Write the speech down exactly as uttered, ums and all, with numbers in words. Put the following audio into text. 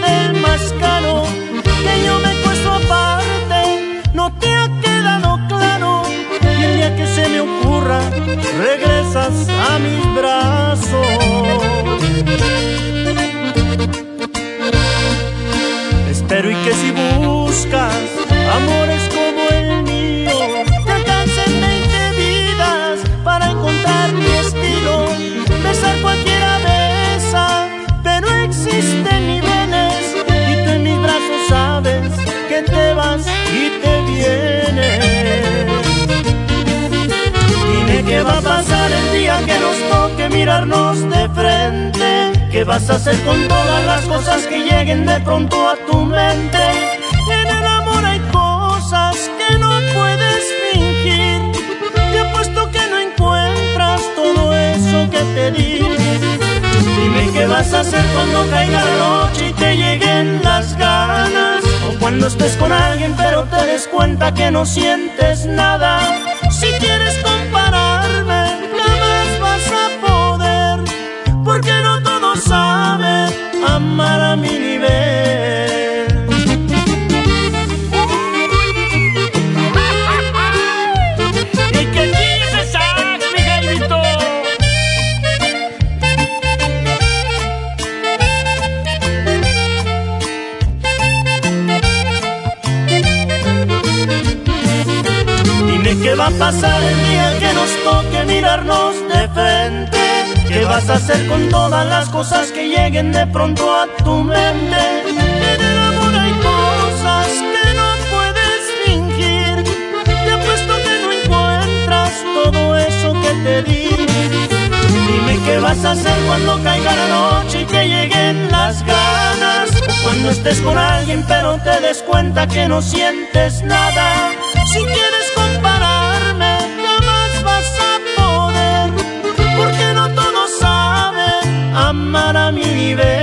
del más caro, que yo me cuesto aparte, no te ha quedado claro. Y el día que se me ocurra, regresas a mis brazos. Espero y que si buscas amores como el mío, te alcancen veinte vidas para encontrar mi estilo. Besar cualquiera besa, pero existen niveles, y tú en mis brazos sabes que te vas y te vienes. Dime qué va a pasar el día que nos toque mirarnos de frente. ¿Qué vas a hacer con todas las cosas que lleguen de pronto a tu mente? En el amor hay cosas que no puedes fingir. Te apuesto que no encuentras todo eso que te di. Dime qué vas a hacer cuando caiga la noche y te lleguen las ganas, o cuando estés con alguien pero te des cuenta que no sientes nada. Si quieres compararme, jamás vas a poder, porque no todos saben amar a mi nivel. ¿Y qué dices, mi Jaimito? Dime qué va a pasar el día que nos toque mirarnos de frente. ¿Qué vas a hacer con todas las cosas que lleguen de pronto a tu mente? En el amor hay cosas que no puedes fingir. Te apuesto que no encuentras todo eso que te di. Dime qué vas a hacer cuando caiga la noche y te lleguen las ganas, o cuando estés con alguien pero te des cuenta que no sientes nada. Si quieres compararme, jamás vas a poder, porque no todos saben amar a mi nivel.